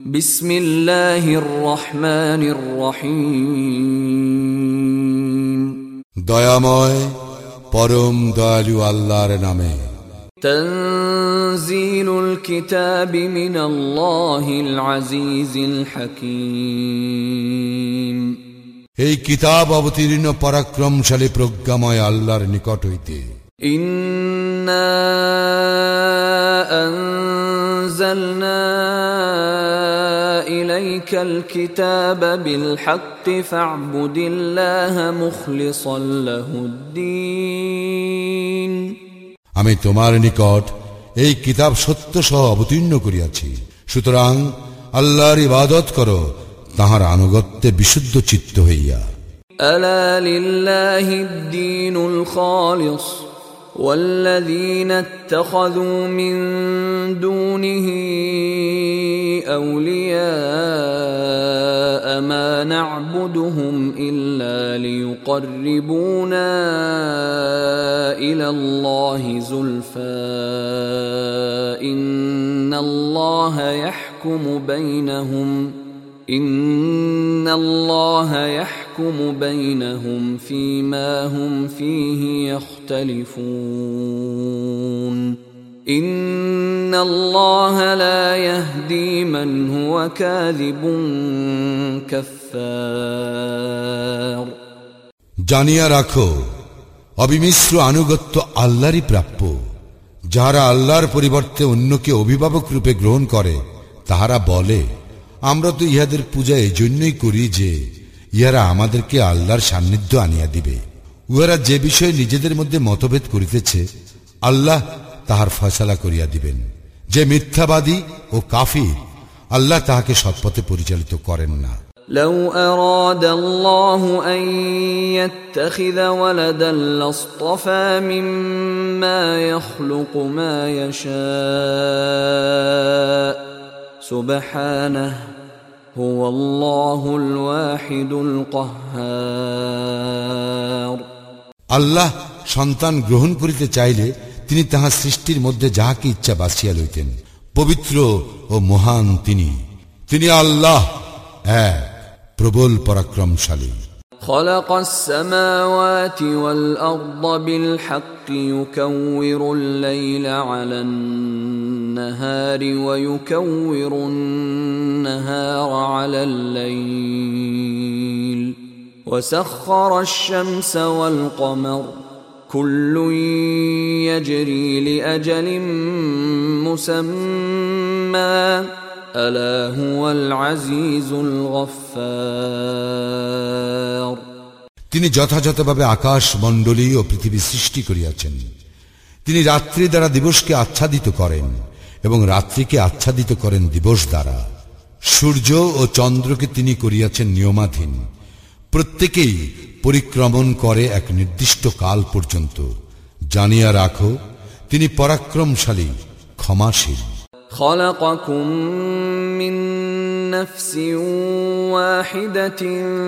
বিসমিল্লাহির রহমানির রহিম। দয়াময় পরম দয়ালু আল্লাহর নামে। তানজিলুল কিতাবি মিনাল্লাহিল আজিজিল হাকীম। এই কিতাব অবতীর্ণ পরাক্রমশালী প্রজ্ঞাময় আল্লাহর নিকট হইতে। ইন্না আনজালনা ইলাইকাল কিতাবা বিল হাক্কি ফা'বুদিল্লাহা মুখলিসাল লাহুদ্দীন। আমি তোমার নিকট এই কিতাব সত্য সহ অবতীর্ণ করিয়াছি, সুতরাং আল্লাহর ইবাদত করো তাহার আনুগত্যে বিশুদ্ধ চিত্ত হইয়া। আলা লিল্লাহিদ দীনুল খালিস ওয়াল্লাযীনা ইত্তাখাযু মিন দুনিহি আউলিয়া মা না'বুদুহুম ইল্লা লিয়ুকররিবুনা ইলাল্লাহি যুলফা ইন্নাল্লাহা ইয়াহকুমু বাইনাহুম ফীমা হুম ফীহি ইখতালিফুন ইন্নাল্লাহা লা ইয়াহদী মান হুয়া কাযিবুন কাফফার। জানিয়া রাখো, অবিমিশ্র আনুগত্য আল্লাহরই প্রাপ্য। যাহারা আল্লাহর পরিবর্তে অন্যকে অভিভাবক রূপে গ্রহণ করে, তাহারা বলে, আমরা তো ইহাদের পূজা এজন্যই করি যে ইহারা আমাদেরকে আল্লাহর সান্নিধ্য আনিয়া দিবে। উহারা যে বিষয়ে নিজেদের মধ্যে মতভেদ করিতেছে, আল্লাহ তাহার ফয়সালা করিয়া দিবেন। যে মিথ্যাবাদী ও কাফির, আল্লাহ তাহাকে সৎপথে পরিচালিত করেন না। لو أراد الله أن يتخذ ولدا لاصطفى مما يخلق ما يشاء سبحانه هو الله الواحد القهار। আল্লাহ সন্তান গ্রহণ করিতে চাইলে তিনি তাহার সৃষ্টির মধ্যে যাহাকে ইচ্ছা বাছিয়া লইতেন। পবিত্র ও মহান তিনি আল্লাহ এক, প্রবল পরাক্রমশালী। خلق السماوات والأرض بالحق يكور الليل على النهار ويكور النهار على الليل وسخر الشمس والقمر كل يجري لأجل مسمى ألا هو العزيز الغفار। তিনি যথাযথভাবে আকাশ মণ্ডলী ও পৃথিবী সৃষ্টি করিয়াছেন। তিনি রাত্রি দ্বারা দিবসকে আচ্ছাদিত করেন এবং রাত্রিকে আচ্ছাদিত করেন দিবস দ্বারা। সূর্য ও চন্দ্রকে তিনি করিয়াছেন নিয়মাধীন, প্রত্যেকেই পরিক্রমণ করে এক নির্দিষ্ট কাল পর্যন্ত। জানিয়া রাখো, তিনি পরাক্রমশালী, ক্ষমাশীল। خلقكم من نفس واحدة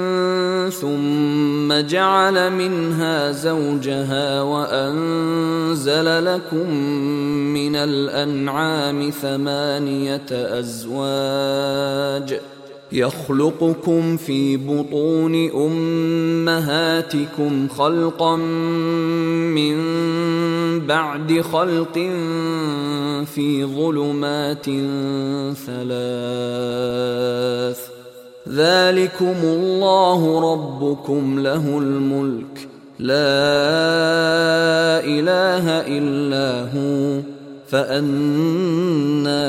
ثم جعل منها زوجها وأنزل لكم من الأنعام 8 أزواج يخلقكم في بطون أمهاتكم خلقا من بعد خلق في ظلمات 3 ذلكم الله ربكم له الملك لا إله إلا هو فأنا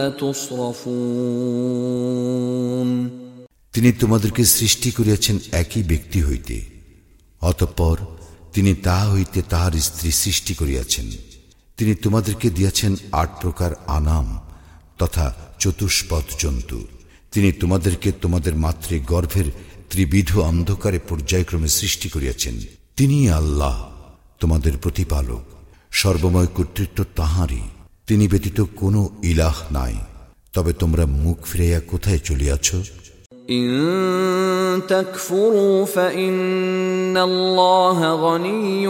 تصرفون। তিনি তোমাদেরকে সৃষ্টি করিয়াছেন একই ব্যক্তি হইতে, অতঃপর তিনি তাহা হইতে তাহার স্ত্রী সৃষ্টি করিয়াছেন। তিনি তোমাদেরকে দিয়াছেন 8 প্রকার আনাম তথা চতুষ্পদ জন্তু। তিনি তোমাদেরকে তোমাদের মাতৃ গর্ভের ত্রিবিধ অন্ধকারে পর্যায়ক্রমে সৃষ্টি করিয়াছেন। তিনি আল্লাহ, তোমাদের প্রতিপালক। সর্বময় কর্তৃত্ব তাঁহারই, তিনি ব্যতীত কোনো ইলাহ নাই। তবে তোমরা মুখ ফিরাইয়া কোথায় চলিয়াছ? إن تكفروا فإن الله غني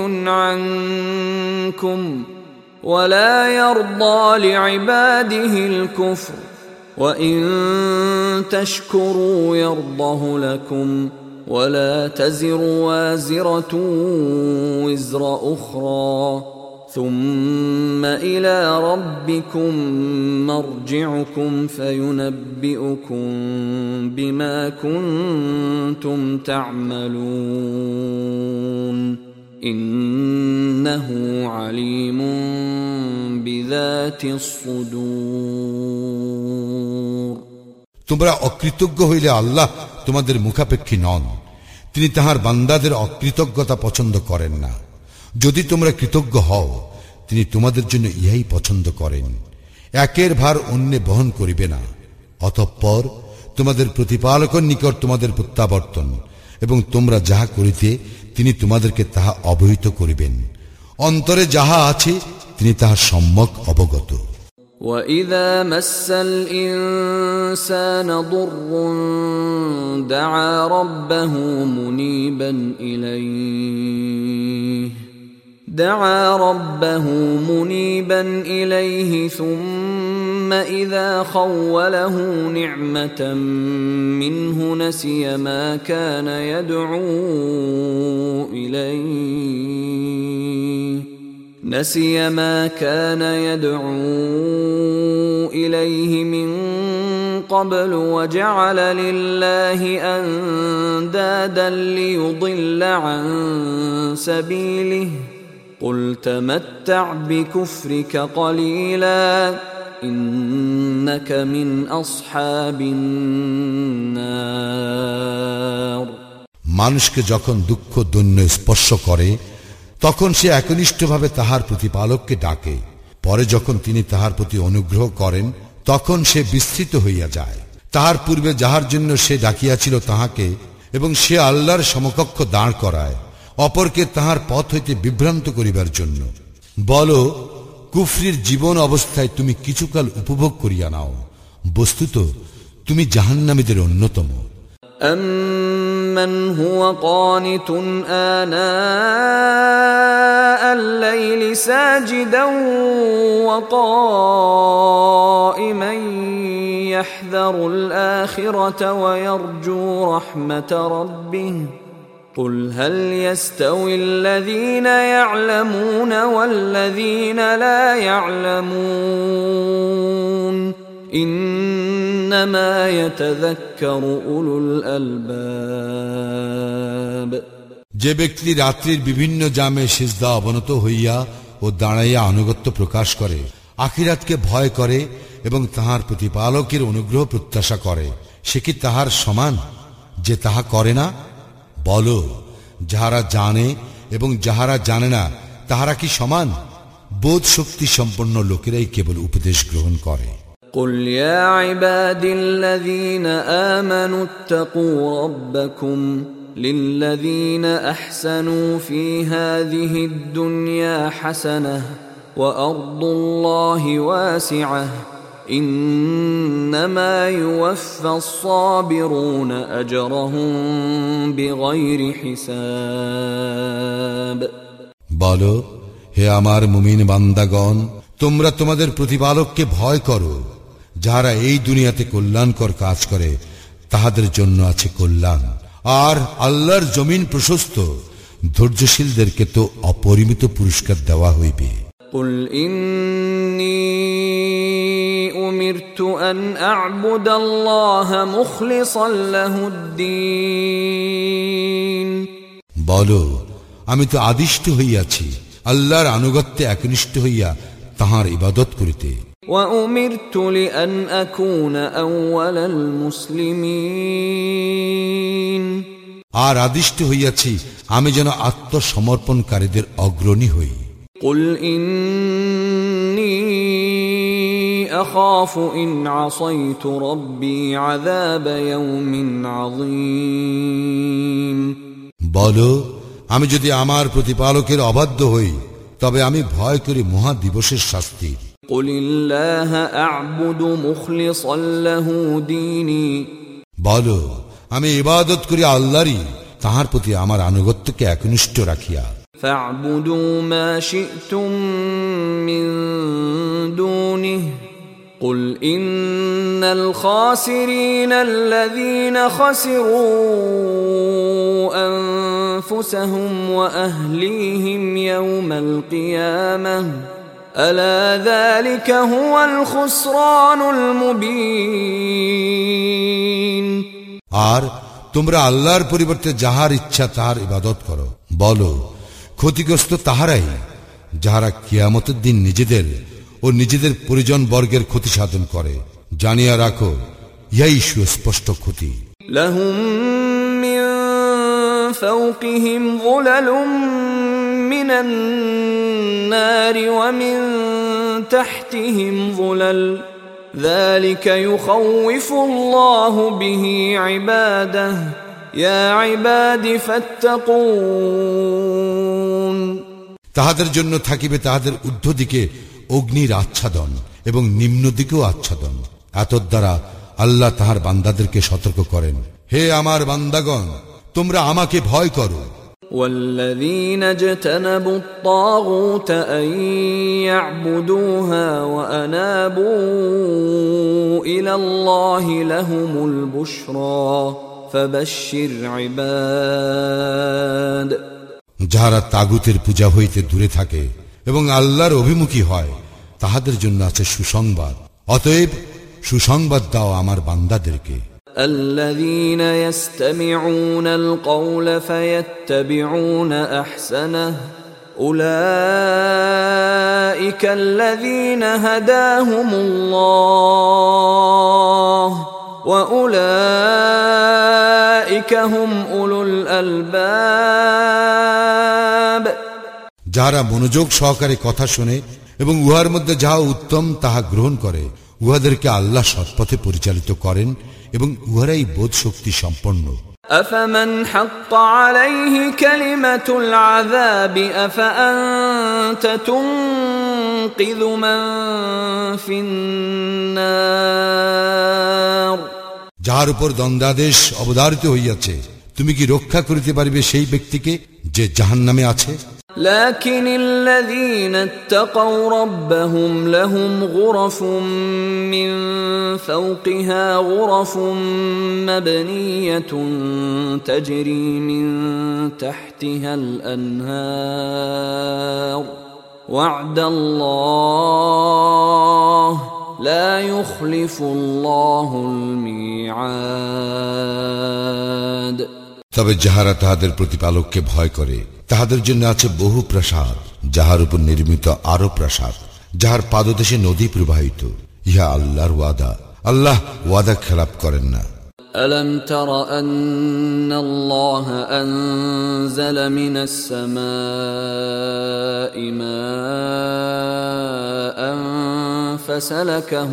عنكم ولا يرضى لعباده الكفر وَإِن تَشْكُرُوا يَرْضَهُ لَكُمْ وَلَا تَزِرُ وَازِرَةٌ وِزْرَ أُخْرَى ثُمَّ إِلَى رَبِّكُمْ مَرْجِعُكُمْ فَيُنَبِّئُكُم بِمَا كُنتُمْ تَعْمَلُونَ إِنَّهُ عَلِيمٌ بِذَاتِ الصُّدُورِ তোমরা অকৃতজ্ঞ হইলে আল্লাহ তোমাদের মুখাপেক্ষী নন। তিনি তাহার বান্দাদের অকৃতজ্ঞতা পছন্দ করেন না। যদি তোমরা কৃতজ্ঞ হও, তিনি তোমাদের জন্য ইহাই পছন্দ করেন। একের ভার অন্যে বহন করিবে না। অতঃপর তোমাদের প্রতিপালকের নিকট তোমাদের প্রত্যাবর্তন, এবং তোমরা যাহা করিতে তিনি তোমাদেরকে তাহা অবহিত করিবেন। অন্তরে যাহা আছে তিনি তাহার সম্যক অবগত। وَإِذَا مَسَّ الْإِنسَانَ ضُرٌّ دَعَا رَبَّهُ مُنِيبًا إِلَيْهِ ثُمَّ إِذَا خَوَّلَهُ نِعْمَةً مِّنْهُ نَسِيَ ما كان يدعو إليه من قبل وجعل لله أندادا ليضل عن سبيله قل تمتع بكفرك قليلا إنك من أصحاب النار মানুষকে যখন দুঃখ দৈন্য স্পর্শ করে তখন সে একনিষ্ঠভাবে তাহার প্রতিপালককে ডাকে। পরে যখন তিনি তাহার প্রতি অনুগ্রহ করেন তখন সে বিস্তৃত হইয়া যায় তাহার পূর্বে যাহার জন্য সে ডাকিয়াছিল তাহাকে, এবং সে আল্লাহর সমকক্ষ দাঁড় করায় অপরকে তাহার পথ হইতে বিভ্রান্ত করিবার জন্য। বলো, কুফরির জীবন অবস্থায় তুমি কিছুকাল উপভোগ করিয়া নাও, বস্তুত তুমি জাহান্নামীদের অন্যতম। أَمَّنْ هُوَ قَانِتٌ آنَاءَ اللَّيْلِ سَاجِدًا وَقَائِمًا يَحْذَرُ الْآخِرَةَ وَيَرْجُو رَحْمَةَ رَبِّهِ قُلْ هَلْ يَسْتَوِي الَّذِينَ يَعْلَمُونَ وَالَّذِينَ لَا يَعْلَمُونَ إِنَّمَا يَتَذَكَّرُ أُولُو الْأَلْبَابِ যে ব্যক্তি রাত্রির বিভিন্ন জামে সিজদা অবনত হইয়া ও দাঁড়াইয়া আনুগত্য প্রকাশ করে, আখিরাতকে ভয় করে এবং তাহার প্রতিপালকের অনুগ্রহ প্রত্যাশা করে, সে কি তাহার সমান যে তাহা করে না? বলো, যাহারা জানে এবং যাহারা জানে না তাহারা কি সমান? বোধ শক্তি সম্পন্ন লোকেরাই কেবল উপদেশ গ্রহণ করে। قُلْ يَا عِبَادِي الَّذِينَ آمَنُوا اتَّقُوا رَبَّكُمْ لِلَّذِينَ أَحْسَنُوا فِي هَذِهِ الدُّنْيَا حَسَنَةٌ وَأَرْضُ اللَّهِ وَاسِعَةٌ إِنَّمَا يُوَفَّى الصَّابِرُونَ أَجْرَهُم بِغَيْرِ حِسَابٍ বলো, হে আমার মুমিন বান্দাগণ, তোমরা তোমাদের প্রতিপালককে ভয় করো। যাহারা এই দুনিয়াতে কল্যাণকর কাজ করে তাহাদের জন্য আছে কল্যাণ, আর আল্লাহর জমিন প্রশস্ত। ধৈর্যশীলদেরকে তো অপরিমিত পুরস্কার দেওয়া হইবে। قُلْ إِنِّي أُمِرْتُ أَنْ أَعْبُدَ اللَّهَ مُخْلِصًا لَهُ الدِّينَ বলো, আমি তো আদিষ্ট হইয়াছি আল্লাহর আনুগত্যে একনিষ্ঠ হইয়া তাহার ইবাদত করিতে। وَأُمِرْتُ لِأَنْ أَكُونَ أَوَّلَ الْمُسْلِمِينَ আর আদিষ্ট হইয়াছি আমি যেন আত্মসমর্পণকারীদের অগ্রণী হই। قُلْ إِنِّي أَخَافُ إِنْ عَصَيْتُ رَبِّي عَذَابَ يَوْمٍ عَظِيمٍ বলো, আমি যদি আমার প্রতিপালকের অবাধ্য হই তবে আমি ভয় করি মহা দিবসের শাস্তি। قُلِ اللَّهَ أَعْبُدُ مُخْلِصًا لَهُ دِينِي বলো, আমি ইবাদত করি আল্লাহরই, তাহার প্রতি আমার আনুগত্যকে একনিষ্ঠ রাখিয়া। فَاعْبُدُوا مَا شِئْتُم مِّن دُونِهِ قل إن الخاسرين الذين خسروا أنفسهم وأهليهم يوم القيامة ألا ذلك هو الخسران المبين আর তোমরা আল্লাহর পরিবর্তে যাহার ইচ্ছা তাহার ইবাদত করো। বলো, ক্ষতিগ্রস্ত তাহারাই যাহারা কিয়ামতের দিন নিজেদের ও নিজেদের পরিজন বর্গের ক্ষতি সাধন করে। জানিয়া রাখো, ইহাই সুস্পষ্ট ক্ষতি। লাহুম মিন ফাওকিহিম যুলালুম মিনান নারি ওয়া মিন তাহতিহিম যুলাল যালিকা ইউখাউইফুল্লাহু বিহি ইবাদাহু ইয়া ইবাদি ফাত্তাকুন। তাহাদের জন্য থাকিবে তাহাদের ঊর্ধ্ব দিকে অগ্নির আচ্ছাদন এবং নিম্ন দিকেও আচ্ছাদন। এতদ্বারা আল্লাহ তাহার বান্দাদেরকে সতর্ক করেন, হে আমার বান্দাগণ, তোমরা আমাকে ভয় করো। والذين اجتنبوا الطاغوت أن يعبدوها وأنابوا إلى الله لهم البشرى فبشر عباد। যাহারা তাগুতের পূজা হইতে দূরে থাকে এবং আল্লাহর অভিমুখী হয়, তাহাদের জন্য আছে সুসংবাদ। অতএব সুসংবাদ দাও আমার বান্দাদেরকে। الذين يستمعون القول فيتبعون أحسنه أولئك الذين هداهم الله وأولئك هم أولو الألباب। যারা মনোযোগ সহকারে কথা শুনে এবং উহার মধ্যে যাহা উত্তম তাহা গ্রহণ করে, উহাদেরকে আল্লাহ সৎপথে পরিচালিত করেন এবং উহারাই বোধ শক্তি সম্পন্ন। أفمن حق عليه كلمة العذاب أفأنت تنقذ من في النار। যার উপর দণ্ডাদেশ অবধারিত হইয়াছে, তুমি কি রক্ষা করিতে পারিবে সেই ব্যক্তিকে যে জাহান্নামে আছে? لكن الذين اتقوا ربهم لهم غرف من فوقها غرف مبنية تجري من تحتها الأنهار وعد الله لا يخلف الله الميعاد। তবে যাহারা তাহাদের প্রতিপালককে ভয় করে, তাহাদের জন্য আছে বহু প্রাসাদ, যাহার উপর নির্মিত আরো প্রাসাদ, যাহার পাদদেশে নদী প্রবাহিত। ইহা আল্লাহর ওয়াদা, আল্লাহ ওয়াদা খেলাপ করেন না। ألم تر أن الله أنزل من السماء ماء فسلكه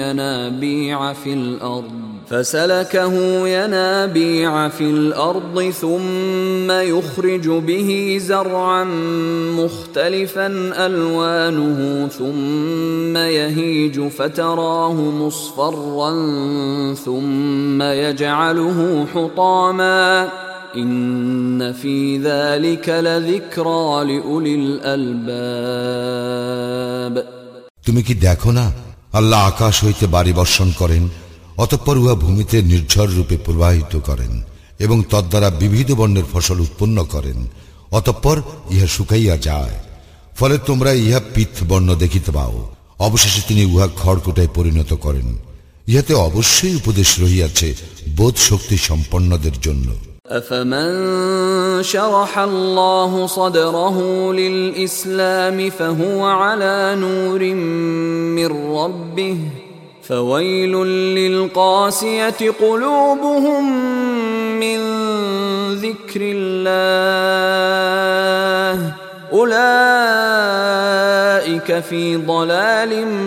ينابيع في الأرض ثم يخرج به زرعا مختلفا ألوانه ثم يهيج فتراه مصفرا ثم يجعله حطاما إن في ذلك لذكرى لأولي الألباب। তুমি কি দেখো না, আল্লাহ আকাশ হইতে বারি বর্ষণ করেন, অতঃপর উহা ভূমিতে নির্ঝর রূপে প্রবাহিত করেন এবং তদ্বারা বিবিধ বর্ণের ফসল উৎপন্ন করেন, অতঃপর ইহা শুকাইয়া যায়, ফলে তোমরা ইহা পিত্ত বর্ণ দেখিতে পাও। অবশেষে তিনি উহা খড়কুটায় পরিণত করেন। ইহাতে অবশ্যই উপদেশ রহিয়াছে বোধ শক্তি সম্পন্নদের জন্য। أفمن شرح الله صدره للإسلام فهو على نور من ربه فويل للقاسية قلوبهم من ذكر الله أولئك في ضلال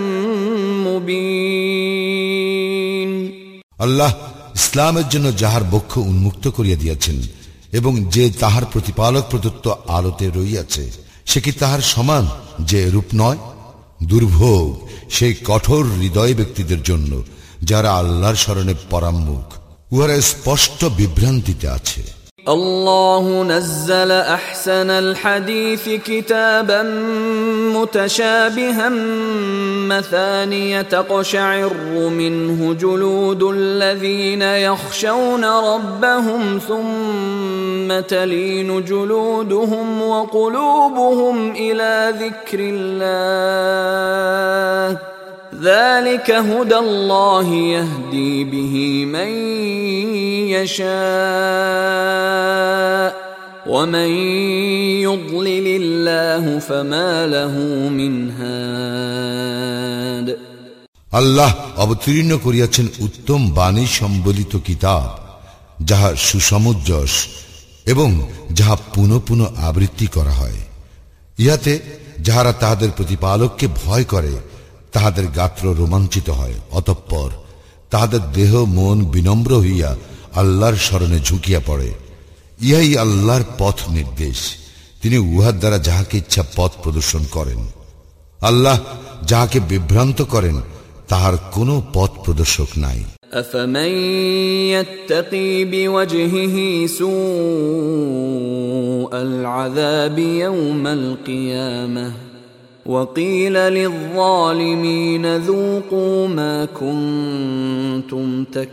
مبين। আল্লাহ ইসলামের জন্য যাহার বক্ষ উন্মুক্ত করিয়া দিয়াছেন এবং যে তাহার প্রতিপালক প্রদত্ত আলোতে রইয়াছে, সে কি তাহার সমান যে রূপ নয়? দুর্ভোগ সেই কঠোর হৃদয় ব্যক্তিদের জন্য যারা আল্লাহর শরণে পরাম্মুখ, উহারা স্পষ্ট বিভ্রান্তিতে আছে। الله نزل أحسن الحديث كتابا متشابها مثانية تقشعر منه جلود الذين يخشون ربهم ثم تلين جلودهم وقلوبهم إلى ذكر الله ذلك هدى الله يهدي به من يشاء ومن يضلل الله فما له من هاد আল্লাহ অবতীর্ণ করিয়াছেন উত্তম বাণী সম্বলিত কিতাব, যাহা সুসমঞ্জস এবং যাহা পুনঃ পুনঃ আবৃত্তি করা হয়। ইহাতে যাহারা তাহাদের প্রতিপালককে ভয় করে তাহাদের গাত্র রোমাঞ্চিত হয়, অতঃপর তাহাদের দেহ মন বিনম্র হইয়া আল্লাহর শরণে ঝুঁকিয়া পড়ে। ইহাই আল্লাহর পথ নির্দেশ, তিনি উহার দ্বারা যাহাকে ইচ্ছা পথ প্রদর্শন করেন। আল্লাহ যাহাকে বিভ্রান্ত করেন তাহার কোনো পথ প্রদর্শক নাই। أفمن يتقي بوجهه سوء العذاب يوم القيامة وقيل للظالمين ذوقوا ما كنتم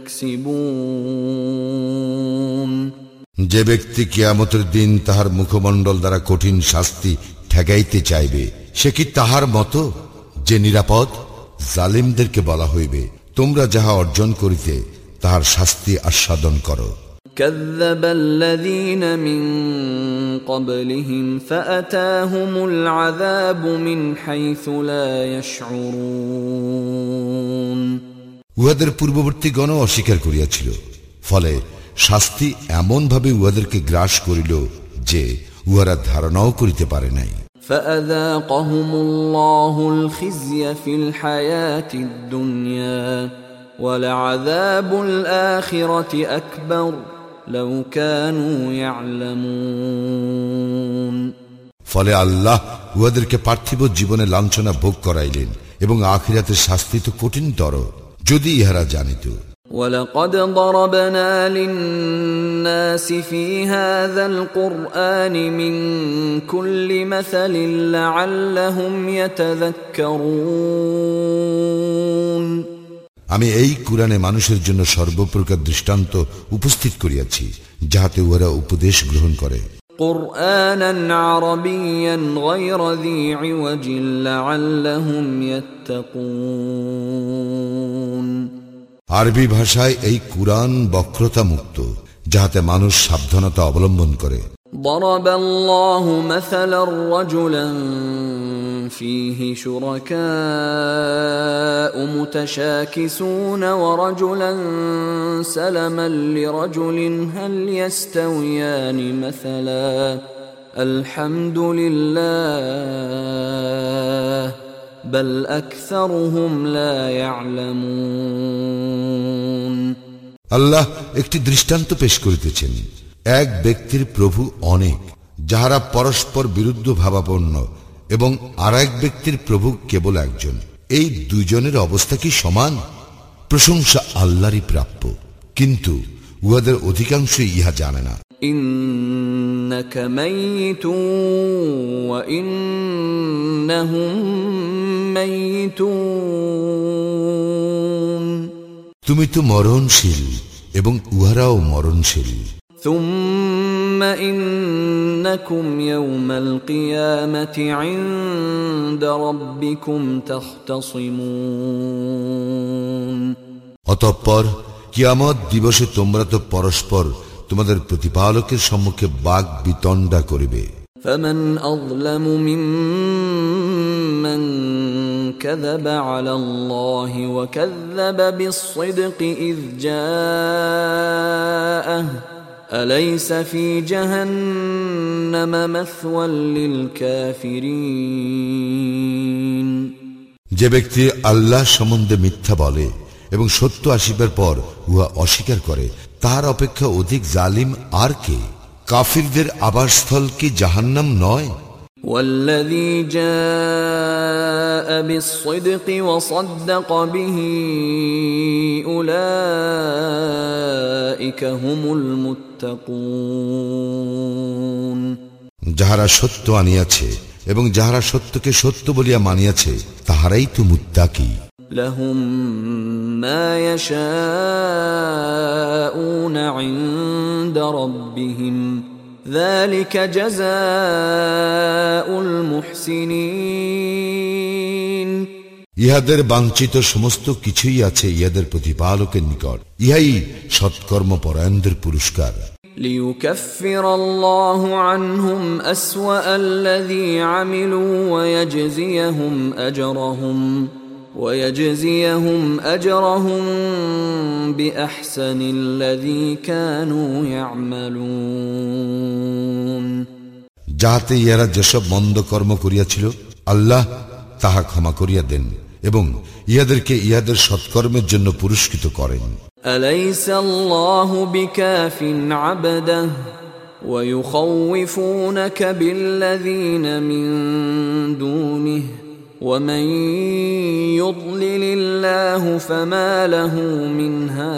تكسبون যে ব্যক্তি কিয়ামতের দিন তাহার মুখমণ্ডল দ্বারা কঠিন শাস্তি ঠেকাইতে চাইবে, সে কি তাহার মতো যে নিরাপদ? জালিমদেরকে বলা হইবে, তোমরা যাহা অর্জন করিতে তাহার শাস্তি আস্বাদন করো। كذب الذين من قبلهم فأتاهم العذاب من حيث لا يشعرون উহাদের পূর্ববর্তীগণ অস্বীকার করিয়াছিল, ফলে শাস্তি এমন ভাবে উহাদেরকে গ্রাস করিল যে উহারা ধারণাও করিতে পারে নাই। فأذاقهم الله الخزي في الحياة الدنيا ولعذاب الآخرة أكبر لو كانوا يعلمون ফলে আল্লাহ উহাদেরকে পার্থিব জীবনে লাঞ্ছনা ভোগ করাইলেন এবং আখিরাতের শাস্তি তো কঠিনতর, যদি ইহারা জানিত। ولقد ضربنا للناس في هذا القرآن من كل مثل لعلهم يتذكرون আমি এই কুরআনে মানুষের জন্য সর্বপ্রকার দৃষ্টান্ত উপস্থিত করিয়াছি, যাহাতে উহারা উপদেশ গ্রহণ করে। قرآنا عربيا غير ذي عوج لعلهم يتقون আরবি ভাষায় এই কুরআন বক্রতা মুক্ত, যাহাতে মানুষ সাবধানতা অবলম্বন করে। ضرب الله مثلا رجلا فيه شركاء متشاكسون ورجلا سلما لرجل هل يستويان مثلا الحمد لله بل أكثرهم لا يعلمون আল্লাহ একটি দৃষ্টান্ত পেশ করিতেছেন। এক ব্যক্তির প্রভু অনেক, যাহারা পরস্পর বিরুদ্ধ ভাবাপন্ন, এবং আর এক ব্যক্তির প্রভু কেবল একজন। এই দুইজনের অবস্থা কি সমান? প্রশংসা আল্লাহরই প্রাপ্য, কিন্তু উহাদের অধিকাংশই ইহা জানে না। إنك ميت وإنهم ميتون তুমি তো মরণশীল এবং উহারাও মরণশীল। ثم إنكم يوم القيامة عند ربكم تختصمون অতঃপর কিয়ামত দিবসে তোমরা তো পরস্পর তোমাদের প্রতিপালকের সম্মুখে বাগ বিতণ্ডা করিবে। فمن أظلم ممن كذب على الله وكذب بالصدق إذ جاءه أليس في جهنم مثوى للكافرين যে ব্যক্তি আল্লাহ সম্বন্ধে মিথ্যা বলে এবং সত্য আসিবার পর উহা অস্বীকার করে, তার অপেক্ষা অধিক জালিম আর কে? কাফিরদের আবাসস্থল কি জাহান্নাম নয়? والذي جاء بالصدق وصدق به أولئك أولئك هم المتقون যাহারা সত্য আনিয়াছে এবং যাহারা সত্যকে সত্য বলিয়া মানিয়াছে তাহারাই তো মুত্তাকি। لهم ما يشاءون عند ربهم ذلك جزاء المحسنين ইহাদের বাঞ্ছিত সমস্ত কিছুই আছে ইহাদের প্রতিপালকের নিকট, ইহাই সৎকর্ম পরায়ণদের পুরস্কার। ليكفر الله عنهم أسوأ الذي عملوا ويجزيهم أجرهم بأحسن الذي كانوا يعملون যাহাতে ইহারা যেসব মন্দ কর্ম করিয়াছিল আল্লাহ তাহা ক্ষমা করিয়া দেন এবং ইহাদেরকে ইহাদের সৎকর্মের জন্য পুরস্কৃত করেন। أليس الله بكاف عبده ويخوفونك بالذين من دونه ومن يضلل الله فما له من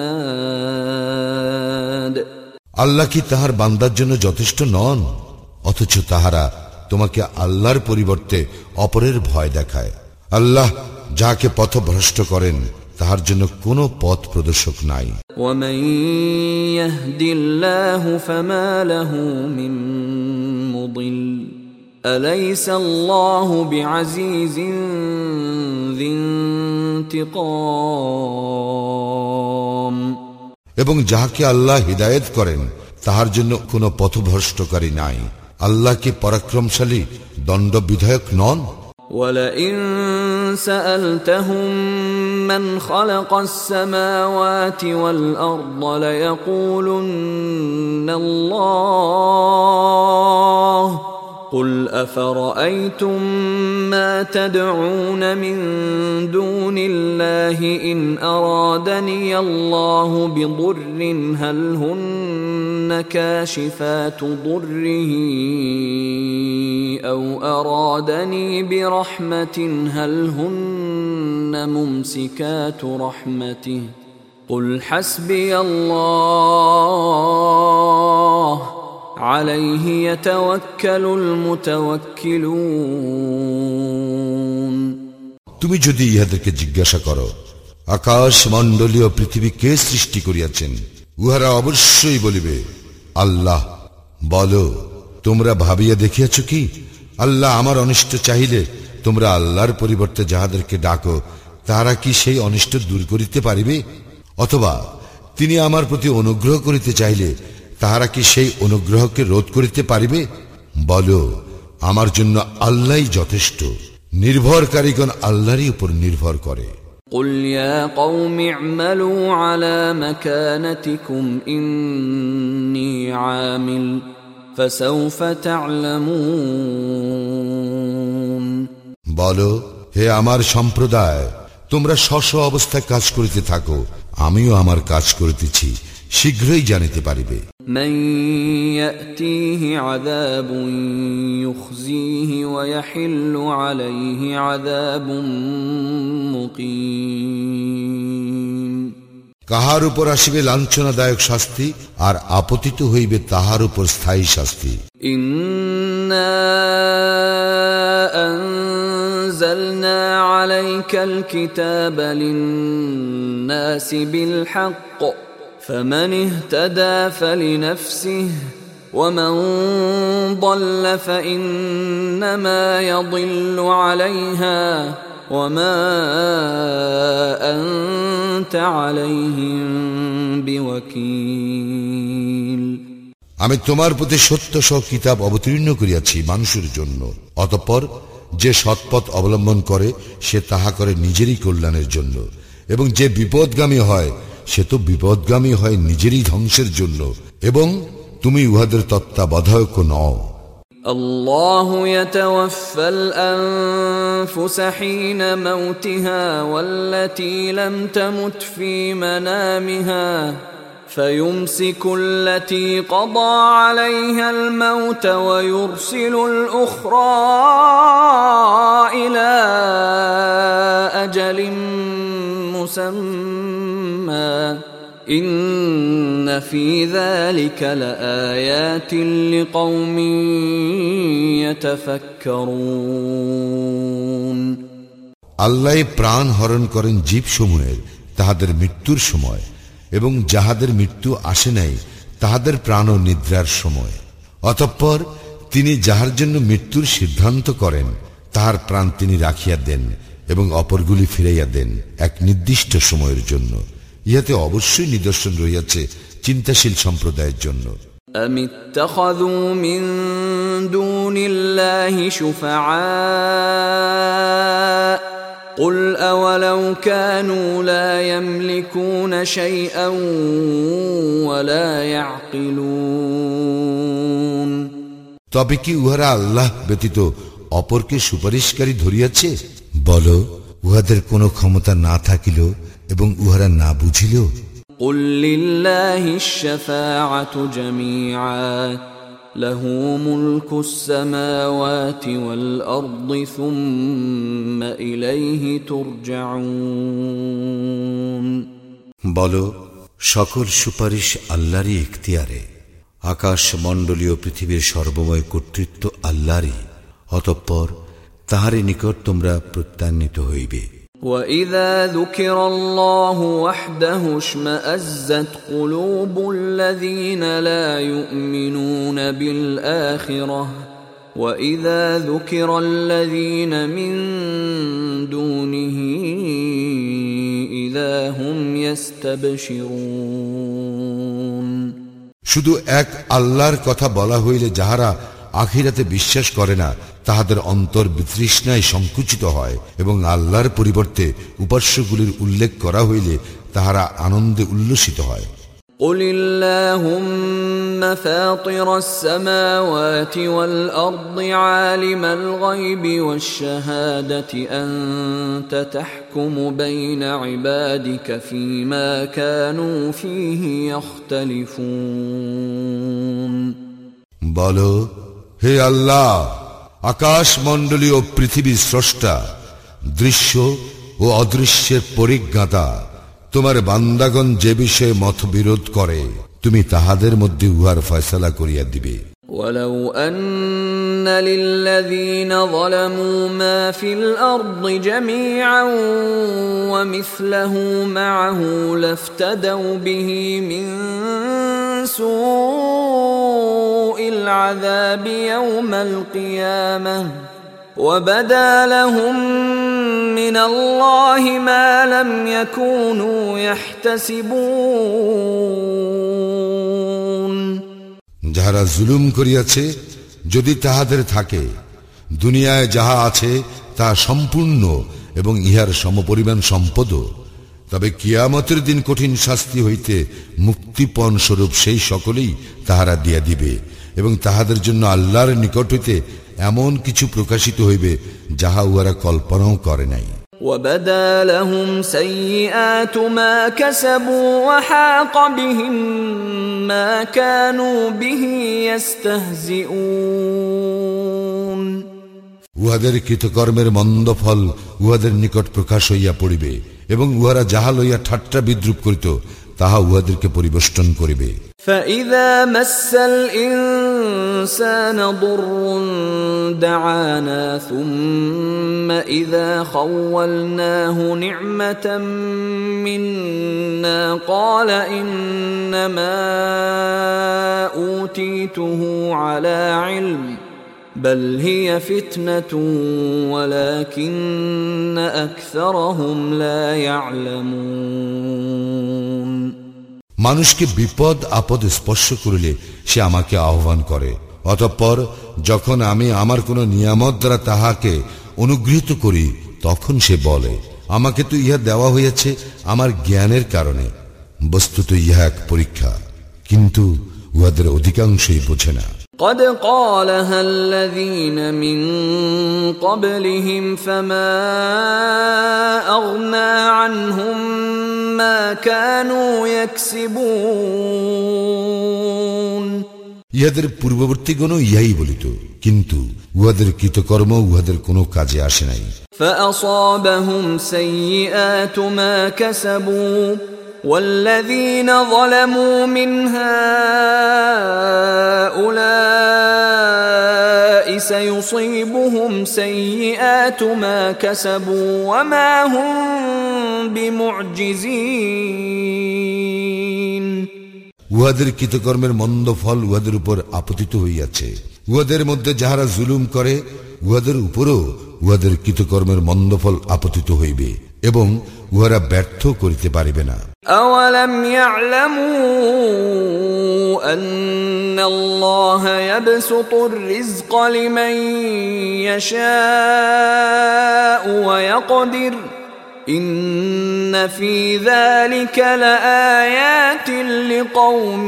هاد আল্লাহ কি তাহার বান্দার জন্য যথেষ্ট নন, অথচ তাহারা তোমাকে আল্লাহর পরিবর্তে অপরের ভয় দেখায়। আল্লাহ যাকে পথভ্রষ্ট করেন তাহার জন্য কোনো পথ প্রদর্শক নাই। ومن يهد الله فما له من مضل أليس الله بعزيز ذي انتقام এবং যাহাকে আল্লাহ হিদায়াত করেন তাহার জন্য কোনো পথভ্রষ্টকারী নাই। আল্লাহ কি পরাক্রমশালী দণ্ড বিধায়ক নন? ولئن سألتهم من خلق السماوات والأرض ليقولن الله قل أفرأيتم ما تدعون من دون الله إن أرادني الله بضر هل هن كاشفات ضره أو أرادني برحمة هل هن ممسكات رحمته قل حسبي الله عليه يتوكل المتوكلون তুমি যদি ইহাদেরকে জিজ্ঞাসা করো আকাশ মণ্ডলীয় পৃথিবী কে সৃষ্টি করিয়াছেন, উহারা অবশ্যই বলিবে আল্লাহ। বলো, তোমরা ভাবিয়া দেখিয়াছ কি আল্লাহ আমার অনিষ্ট চাহিলে তোমরা আল্লাহর পরিবর্তে যাহাদেরকে ডাকো তাহারা কি সেই অনিষ্ট দূর করিতে পারিবে? অথবা তিনি আমার প্রতি অনুগ্রহ করিতে চাইলে তাহারা কি সেই অনুগ্রহকে রোধ করিতে পারিবে? বলো, আমার জন্য আল্লাহই যথেষ্ট, নির্ভরকারীগণ আল্লাহরই উপর নির্ভর করে। قل يا قوم اعملوا على مكانتكم إني عامل فسوف تعلمون বলো, হে আমার সম্প্রদায়, তোমরা স্ব অবস্থায় কাজ করিতে থাকো, আমিও আমার কাজ করিতেছি, শীঘ্রই জানিতে পারিবে। من يأتيه عذاب يخزيه ويحل عليه عذاب مقيم কাহার উপর আসিবে লাঞ্ছনাদায়ক শাস্তি আর আপতিত হইবে তাহার উপর স্থায়ী শাস্তি। إنا أنزلنا عليك الكتاب للناس بالحق فمن اهتدى فلنفسه ومن ضل فإنما يضل عليها وما أنت عليهم بوكيل আমি তোমার প্রতি সত্য সহ কিতাব অবতীর্ণ করিয়াছি মানুষের জন্য, অতঃপর যে সৎপথ অবলম্বন করে সে তাহা করে নিজেরই কল্যাণের জন্য, এবং যে বিপদগামী হয় সে তো বিপদগামী হয় নিজেরই ধ্বংসের জন্য, এবং তুমি উহাদের তত্ত্বাবধায়ক নও। الله يتوفى الأنفس حين موتها والتي لم تمت في منامها فيمسك التي قضى عليها الموت ويرسل الأخرى إلى أجل مسمى ইন্না ফী যালিকা লাআয়াতিন লিকওমিন ইয়াতাফাক্কারুন। আল্লাহ প্রাণ হরণ করেন জীবসমূহের তাহাদের মৃত্যুর সময়, এবং যাহাদের মৃত্যু আসে নাই তাহাদের প্রাণও নিদ্রার সময়। অতঃপর তিনি যাহার জন্য মৃত্যুর সিদ্ধান্ত করেন তাহার প্রাণ তিনি রাখিয়া দেন এবং অপরগুলি ফিরাইয়া দেন এক নির্দিষ্ট সময়ের জন্য। ইহাতে অবশ্যই নিদর্শন রহিয়াছে চিন্তাশীল সম্প্রদায়ের জন্য। أم اتخذوا من دون الله شفعاء قل أولو كانوا لا يملكون شيئا ولا يعقلون। তবে কি উহারা আল্লাহ ব্যতীত অপরকে সুপারিশকারী ধরিয়াছে? বল, উহাদের কোনো ক্ষমতা না থাকিল এবং উহারা না বুঝিল। قل لله الشفاعة جميعا له ملك السماوات والأرض ثم إليه ترجعون। বল, সকল সুপারিশ আল্লাহরই ইখতিয়ারে, আকাশ মণ্ডলীয় পৃথিবীর সর্বময় কর্তৃত্ব আল্লাহরই, অতঃপর তাহারই নিকট তোমরা প্রত্যান্বিত হইবে। وَإِذَا ذُكِرَ اللَّهُ وَحْدَهُ اشْمَأَزَّتْ قُلُوبُ الَّذِينَ لَا يُؤْمِنُونَ بِالْآخِرَةِ وَإِذَا ذُكِرَ الَّذِينَ مِن دُونِهِ إِذَا هُمْ يَسْتَبْشِرُونَ। শুধু এক আল্লাহর কথা বলা হইলে যাহারা আখিরাতে বিশ্বাস করে না তাহাদের অন্তর বিতৃষ্ণায় সংকুচিত হয়, এবং আল্লাহর পরিবর্তে উপাস্যগুলির উল্লেখ করা হইলে তাহারা আনন্দে উল্লসিত হয়। قُلِ اللَّهُمَّ فَاطِرَ السَّمَاوَاتِ وَالْأَرْضِ عَالِمَ الْغَيْبِ وَالشَّهَادَةِ أَنْتَ تَحْكُمُ بَيْنَ عِبَادِكَ فِيمَا كَانُوا فِيهِ يَخْتَلِفُونَ। বলো, হে আল্লাহ, আকাশ মণ্ডলী ও পৃথিবীর স্রষ্টা, দৃশ্য ও অদৃশ্যের পরিজ্ঞাতা, তোমার বান্দাগণ যে বিষয়ে মতবিরোধ করে তুমি তাহাদের মধ্যে উহার ফয়সালা করিয়া দিবে। وَلَوْ أَنَّ لِلَّذِينَ ظَلَمُوا مَا فِي الْأَرْضِ جَمِيعًا وَمِثْلَهُ مَعَهُ لَافْتَدَوْا بِهِ مِنْ سُوءِ الْعَذَابِ يَوْمَ الْقِيَامَةِ وَبَدَا لَهُم مِّنَ اللَّهِ مَا لَمْ يَكُونُوا يَحْتَسِبُونَ। যাহারা জুলুম করিয়াছে, যদি তাহাদের থাকে দুনিয়ায় যাহা আছে তা সম্পূর্ণ এবং ইহার সমপরিমাণ সম্পদ, তবে কিয়ামতের দিন কঠিন শাস্তি হইতে মুক্তিপণ স্বরূপ সেই সকলেই তাহারা দিয়া দিবে, এবং তাহাদের জন্য আল্লাহর নিকট হইতে এমন কিছু প্রকাশিত হইবে যাহা উহারা কল্পনাও করে নাই। وَبَدَا لَهُمْ سَيِّئَاتُ مَا كَسَبُوا وَحَاقَ بِهِمْ مَا كَانُوا بِهِ يَسْتَهْزِئُونَ। উহাদের কৃতকর্মের মন্দ ফল উহাদের নিকট প্রকাশ হইয়া পড়িবে, এবং উহারা যাহা লইয়া ঠাট্টা বিদ্রুপ করিত তাহা উহাদেরকে পরিবেষ্টন করিবে। فَإِذَا مَسَّ الْإِنسَانَ ضُرٌّ دَعَانَا ثُمَّ إِذَا خَوَّلْنَاهُ نِعْمَةً مِنَّا قَالَ إِنَّمَا أُوتِيتُهُ عَلَى عِلْمٍ بَلْ هِيَ فِتْنَةٌ وَلَكِنَّ أَكْثَرَهُمْ لَا يَعْلَمُونَ। মানুষকে বিপদ আপদ স্পর্শ করিলে সে আমাকে আহ্বান করে, অতঃপর যখন আমি আমার কোন নিয়ামত দ্বারা তাহাকে অনুগৃহীত করি তখন সে বলে, আমাকে তো ইহা দেওয়া হইয়াছে আমার জ্ঞানের কারণে। বস্তুত ইহা এক পরীক্ষা, কিন্তু উহাদের অধিকাংশই বোঝে না। قد قالها الذين من قبلهم فما أغنى عنهم ما كانوا يكسبون। ইহাদের পূর্ববর্তীগণও ইহাই বলিত, কিন্তু উহাদের কৃতকর্ম উহাদের কোনো কাজে আসে নাই। فأصابهم سيئات ما كسبوا والذين ظلموا من هؤلاء سيصيبهم سيئات ما كسبوا وما هم بمعجزين উহাদের কৃতকর্মের মন্দ ফল উহাদের উপর আপতিত হইয়াছে। উহাদের মধ্যে যাহারা জুলুম করে উহাদের উপরও উহাদের কৃতকর্মের মন্দ ফল আপতিত হইবে এবং উহারা ব্যর্থ করিতে পারিবে না। أَوَلَمْ يَعْلَمُوا أَنَّ اللَّهَ يَبْسُطُ الرِّزْقَ لِمَن يَشَاءُ وَيَقْدِرُ إِنَّ فِي ذَلِكَ لَآيَاتٍ لِقَوْمٍ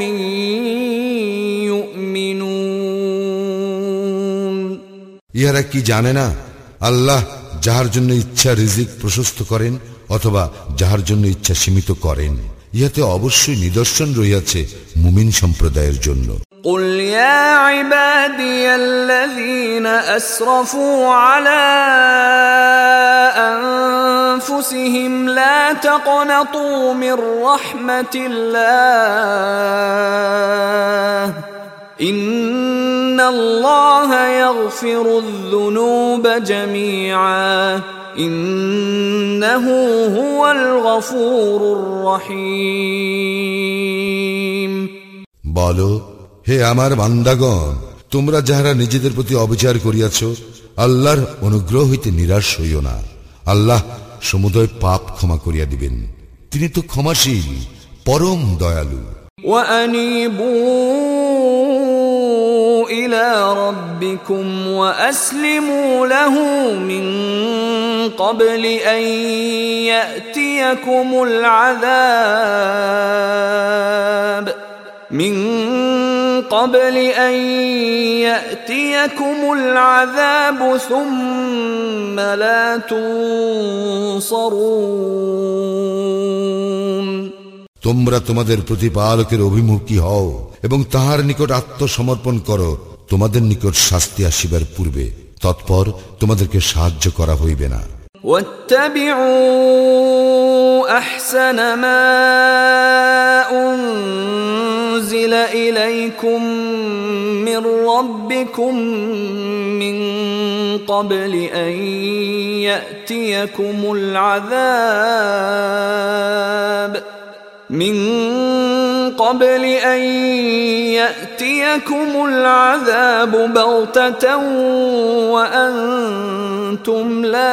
يُؤْمِنُونَ ইহারা কি জানে না আল্লাহ যাহার জন্য ইচ্ছা রিজিক প্রশস্ত করেন অথবা যাহার জন্য ইচ্ছা সীমিত করেন? ইহাতে অবশ্যই নিদর্শন রহিয়াছে মুমিন সম্প্রদায়ের জন্য। قُلْ يَا عِبَادِيَ الَّذِينَ أَسْرَفُوا عَلَى أَنفُسِهِمْ لَا تَقْنَطُوا مِنْ رَحْمَةِ اللَّهِ إِنَّ اللَّهَ يَغْفِرُ الذُّنُوبَ جَمِيعًا إِنَّهُ هُوَ الْغَفُورُ الرَّحِيمُ বলো, হে আমার বান্দাগণ, তোমরা যাহারা নিজেদের প্রতি অবিচার করিয়াছ, আল্লাহর অনুগ্রহ হইতে নিরাশ হইও না। আল্লাহ সমুদয় পাপ ক্ষমা করিয়া দিবেন। তিনি তো ক্ষমাশীল, পরম দয়ালু। وَأَنِيبُوا إِلَى رَبِّكُمْ وَأَسْلِمُوا لَهُ مِنْ قَبْلِ أَنْ يَأْتِيَكُمُ الْعَذَابُ ثُمَّ لَا تُنصَرُونَ তোমরা তোমাদের প্রতিপালকের অভিমুখী হও এবং তাহার নিকট আত্মসমর্পণ করো তোমাদের নিকট শাস্তি আসিবার পূর্বে, তৎপর তোমাদেরকে সাহায্য করা হইবে না। وَاتَّبِعُوا أَحْسَنَ مَا أُنزِلَ إِلَيْكُم مِّن رَّبِّكُم مِّن قَبْلِ أَن يَأْتِيَكُمُ الْعَذَابُ بَغْتَةً وَأَنْتُمْ لَا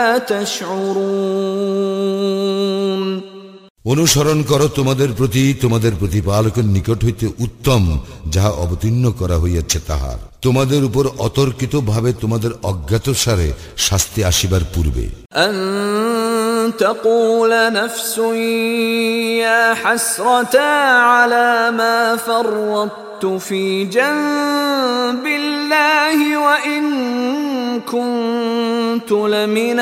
تَشْعُرُونَ অনুসরণ করো তোমাদের প্রতি তোমাদের প্রতিপালকের নিকট হইতে উত্তম যাহা অবতীর্ণ করা হইয়াছে তাহার, তোমাদের উপর অতর্কিত ভাবে তোমাদের অজ্ঞাতসারে শাস্তি আসিবার পূর্বে। أن تقول نفس يا حسرتا على ما فرطت في جنب الله وإن كنت لمن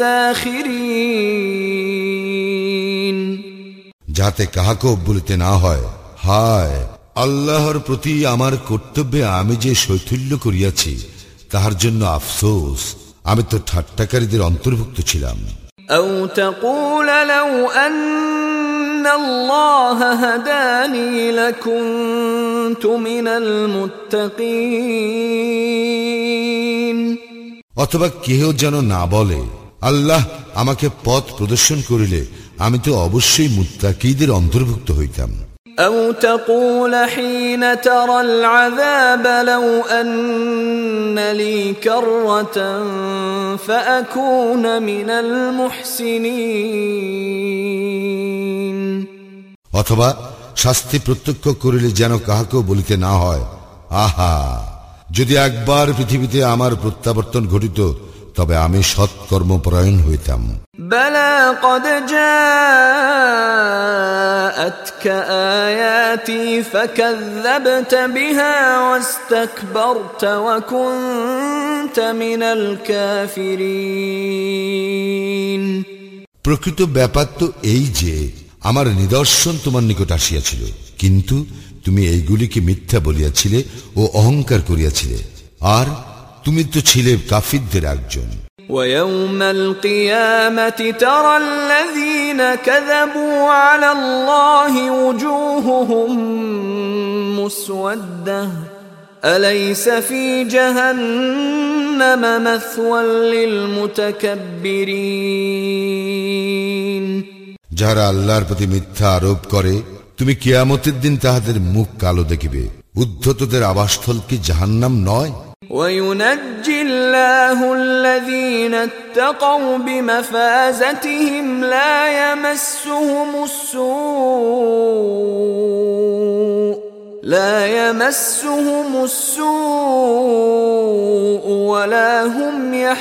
الساخرين যাতে কাহাকেও বলিতে না হয়, হায় আল্লাহর প্রতি আমার কর্তব্যে আমি যে শৈথিল্য করিয়াছি তাহার জন্য আফসোস, আমি তো ঠাট্টাকারীদের অন্তর্ভুক্ত ছিলাম। أو تقول لو أن الله هداني لكنت من المتقين অথবা কেহ যেন না বলে, আল্লাহ আমাকে পথ প্রদর্শন করিলে আমি তো অবশ্যই মুত্তাকীদের অন্তর্ভুক্ত হইতাম। أو تقول حين ترى العذاب لو أن لي كرة فأكون من المحسنين অথবা শাস্তি প্রত্যক্ষ করিলে যেন কাহাকেও বলিতে না হয়, আহা যদি একবার পৃথিবীতে আমার প্রত্যাবর্তন ঘটিত তবে আমি সৎকর্মপরায়ণ হইতাম। بلى قد جاءتك آياتي فكذبت بها واستكبرت وكنت من الكافرين প্রকৃত ব্যাপার তো এই যে আমার নিদর্শন তোমার নিকট আসিয়াছিল, কিন্তু তুমি এইগুলিকে মিথ্যা বলিয়াছিলে ও অহংকার করিয়াছিলে, আর তুমি তো ছিলে কাফিরদের একজন। ويوم القيامة ترى الذين الذين كذبوا على الله وجوههم مسودة أليس في جهنم مثوى للمتكبرين যারা আল্লাহর প্রতি মিথ্যা আরোপ করে তুমি কিয়ামতের দিন তাহাদের মুখ কালো দেখিবে উদ্ধতদের আবাসস্থল কি জাহান্নাম নয় وينجي الله الذين اتقوا بمفازتهم لا يمسهم السوء ولا هم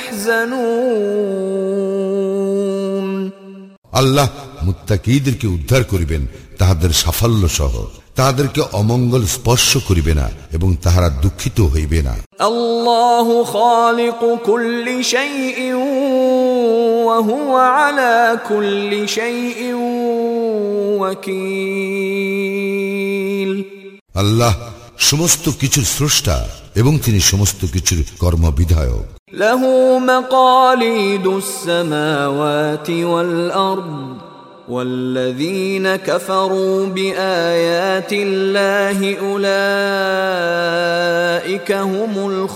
يحزنون আল্লাহ মুত্তাকীদেরকে উদ্ধার করিবেন তাহাদের সাফল্য সহ তাহাদেরকে অমঙ্গল স্পর্শ করিবে না এবং তাহারা দুঃখিত হইবে না আল্লাহু খালিকু কুল্লি শাইইন ওয়া হুয়া আলা কুল্লি শাইইন ওয়াকিল আল্লাহ সমস্ত কিছুর স্রষ্টা এবং তিনি সমস্ত কিছুর কর্মবিধায়ক লাহু মাকালিদুস সামাওয়াতি ওয়াল আরদ والذين كفروا بآيات الله أولئك هم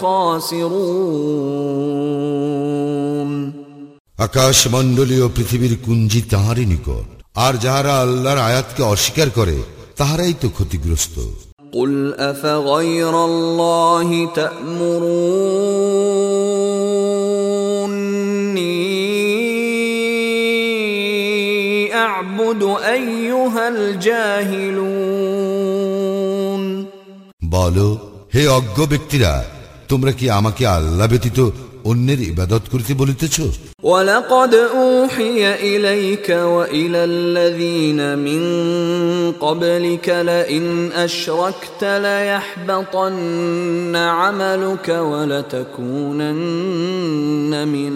الخاسرون আকাশ মণ্ডলী ও পৃথিবীর কুঞ্জি তাহারই নিকট আর যাহারা আল্লাহর আয়াতকে অস্বীকার করে তাহারাই তো ক্ষতিগ্রস্ত قل أفغير الله تأمروني أعبد أيها الجاهلون বলো হে অজ্ঞ ব্যক্তিরা তোমরা কি আমাকে আল্লাহ ব্যতীত অন্যের ইবাদত করিতে বলিতেছ ولقد أوحي إليك وإلى الذين من قبلك لئن أشركت ليحبطن عملك ولتكونن من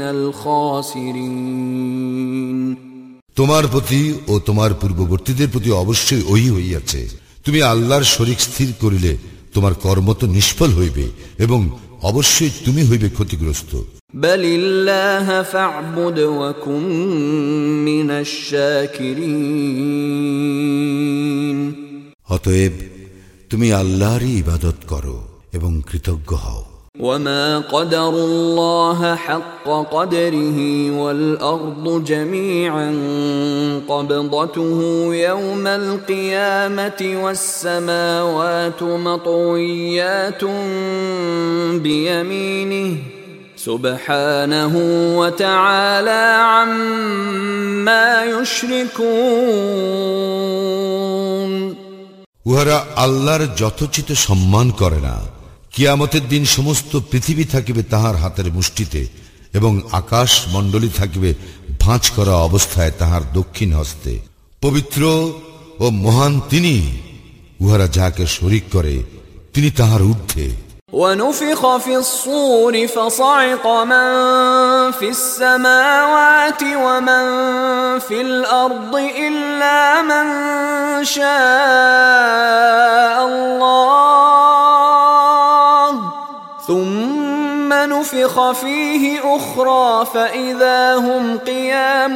الخاسرين তোমার প্রতি ও তোমার পূর্ববর্তীদের প্রতি অবশ্যই ওহী হইয়াছে তুমি আল্লাহর শরীক স্থির করিলে তোমার কর্ম তো নিষ্ফল হইবে এবং অবশ্যই তুমি হইবে ক্ষতিগ্রস্ত বলিল্লাহ ফা'বুদ ওয়া কুন মিনাশ শাকিরিন অতএব তুমি আল্লাহরই ইবাদত করো এবং কৃতজ্ঞ হও وما قدر الله حق قدره والأرض جميعا قبضته يوم القيامة والسماوات مطويات بيمينه سبحانه وتعالى عما يشركون উহারা আল্লাহর যথোচিত সম্মান করে না কিয়ামতের দিন সমস্ত পৃথিবী থাকিবে তাহার হাতের মুষ্টিতে এবং আকাশ মণ্ডলী থাকিবে ভাঁজ করা অবস্থায় তাহার দক্ষিণ হস্তে পবিত্র ও মহান তিনি উহারা যাকে শরীক করে তিনি তাহার ঊর্ধ্বে ونفخ في الصور فصعق من في السماوات ومن في الأرض إلا من شاء الله ثم نفخ فيه أخرى فإذا هم قيام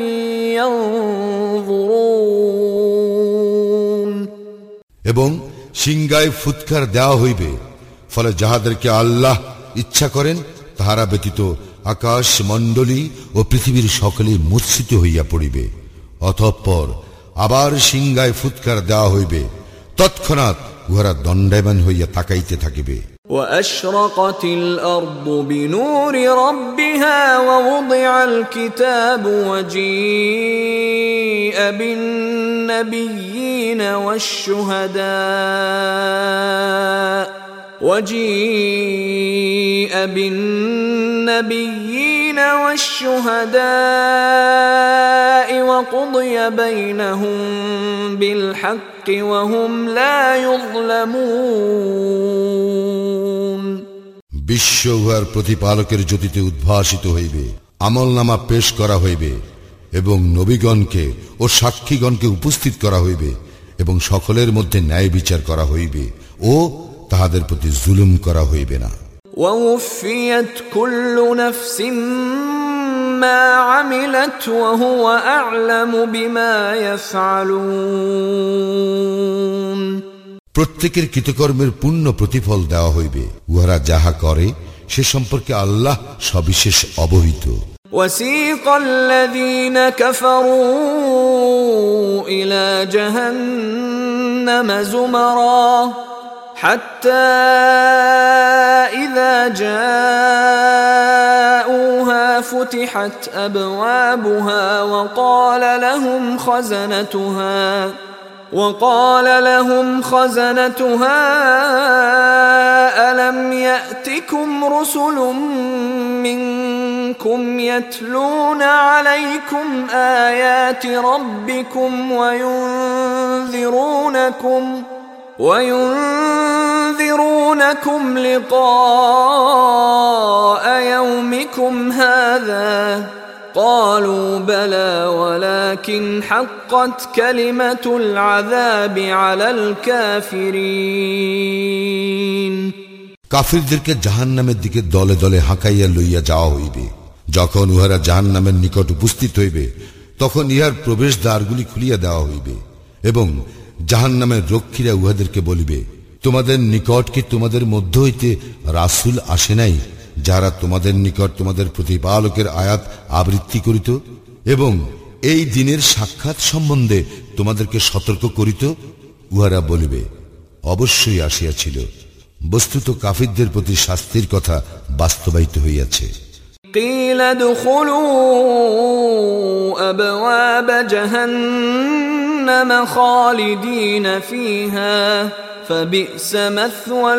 ينظرون এবং সিংগায় ফুৎকার দেওয়া হইবে ফলে যাহাদেরকে আল্লাহ ইচ্ছা করেন তাহারা ব্যতীত আকাশ মণ্ডলী ও পৃথিবীর সকলেই মূর্ছিত হইয়া পড়িবে অতঃপর আবার সিংগায় ফুৎকার দেওয়া হইবে তৎক্ষণাৎ উহারা দণ্ডায়মান হইয়া তাকাইতে থাকিবে وأشرقت الأرض بنور ربها ووضع الكتاب وجيء بالنبيين والشهداء وقضي بينهم بالحق وهم لا يظلمون বিশ্ব উহার প্রতিপালকের জ্যোতিতে উদ্ভাসিত হইবে আমলনামা পেশ করা হইবে এবং নবীগণকে ও সাক্ষীগণকে উপস্থিত করা হইবে এবং সকলের মধ্যে ন্যায় বিচার করা হইবে ও তাহাদের প্রতি জুলুম করা হইবে না ووفيت كل نفس ما عملت وهو أعلم بما يفعلون প্রত্যেকের কৃতকর্মের পূর্ণ প্রতিফল দেওয়া হইবে, উহারা যাহা করে সে সম্পর্কে আল্লাহ সবিশেষ অবহিত। وسيق الذين كفروا إلى جهنم زمرا حتى إذا جاءوها فتحت أبوابها وقال لهم خزنتها ألم يأتكم رسل منكم يتلون عليكم آيات ربكم وينذرونكم لقاء يومكم هذا قالوا بلى ولكن حقت كلمة العذاب على الكافرين কাফিরদেরকে জাহান্নামের দিকে দলে দলে হাঁকাইয়া লইয়া যাওয়া হইবে। যখন উহারা জাহান্নামের নিকট উপস্থিত হইবে তখন ইহার প্রবেশ দ্বারগুলি খুলিয়া দেওয়া হইবে এবং জাহান্নামের রক্ষীরা উহাদেরকে বলিবে, তোমাদের নিকট কি তোমাদের মধ্য হইতে রাসূল আসে নাই, যারা তোমাদের নিকট তোমাদের প্রতিপালকের আয়াত আবৃত্তি করিত এবং এই দিনের সাক্ষাৎ সম্বন্ধে তোমাদেরকে সতর্ক করিত? উহারা বলিবে, অবশ্যই আসিয়াছিল। বস্তুত কাফিরদের প্রতি শাস্তির কথা বাস্তবায়িত হইয়াছে। قيل ادخلوا أبواب جهنم خالدين فيها فبئس مثوى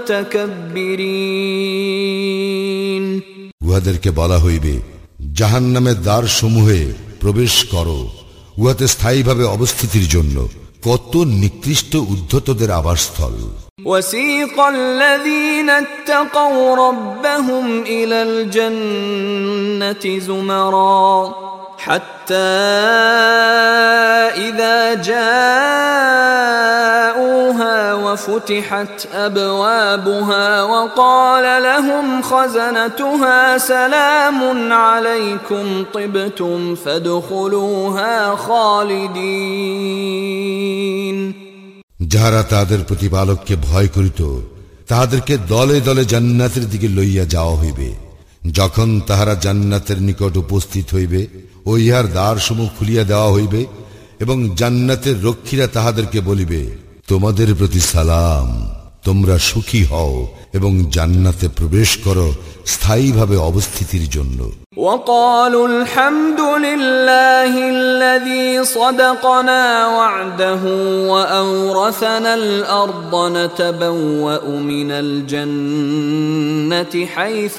المتكبرين উহাদেরকে বলা হইবে, জাহান্নামের দ্বার সমূহে প্রবেশ করো, উহাতে স্থায়ীভাবে অবস্থিতির জন্য কত নিকৃষ্ট উদ্ধতদের আবাসস্থল। وسيق الذين اتقوا ربهم إلى الجنة زمرا حتى إذا جاءوها وفتحت أبوابها وقال لهم خزنتها سلام عليكم طبتم فادخلوها خالدين যাহারা তাদের প্রতিপালককে ভয় করিত তাহাদেরকে দলে দলে জান্নাতের দিকে লইয়া যাওয়া হইবে। যখন তাহারা জান্নাতের নিকট উপস্থিত হইবে ও ইহার দ্বারসমূহ খুলিয়া দেওয়া হইবে এবং জান্নাতের রক্ষীরা তাহাদেরকে বলিবে, তোমাদের প্রতি সালাম, তোমরা সুখী হও এবং জান্নাতে প্রবেশ করো স্থায়ীভাবে অবস্থিতির জন্য। وقالوا الحمد لله الذي صدقنا وعده وأورثنا الأرض نتبوأ من الجنة حيث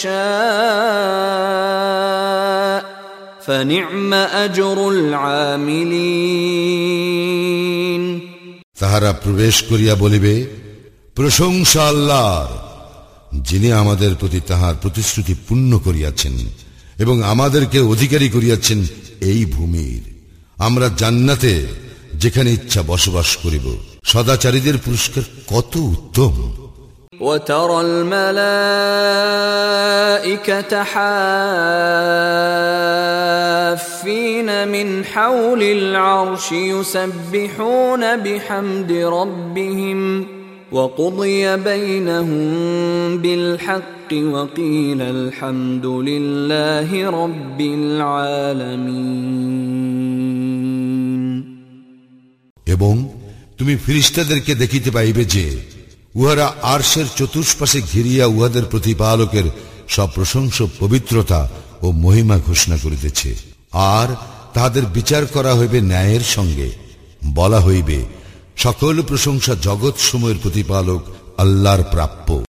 نشاء فنعم أجر العاملين তাহারা প্রবেশ করিয়া বলিবে, প্রশংসা আল্লাহর, যিনি আমাদের প্রতি তাহার প্রতিশ্রুতি পূর্ণ করিয়াছেন এবং আমাদেরকে অধিকারী করিয়াছেন এই ভূমির। আমরা জান্নাতে যেখানে ইচ্ছা বসবাস করিব। সদাচারীদের পুরস্কার কত উত্তম। وترى الملائكة حافين من حول العرش يسبحون بحمد ربهم وقضي بينهم بالحق وقيل الحمد لله رب العالمين এবং তুমি ফেরেশতাদেরকে দেখিতে পাইবে যে উহারা আরশের চতুষ্পাশে ঘিরিয়া উহাদের প্রতিপালকের সব প্রশংসা, পবিত্রতা ও মহিমা ঘোষণা করিতেছে। আর তাহাদের বিচার করা হইবে ন্যায়ের সঙ্গে। বলা হইবে, সকল প্রশংসা জগৎ সমূহের প্রতিপালক আল্লাহর প্রাপ্য।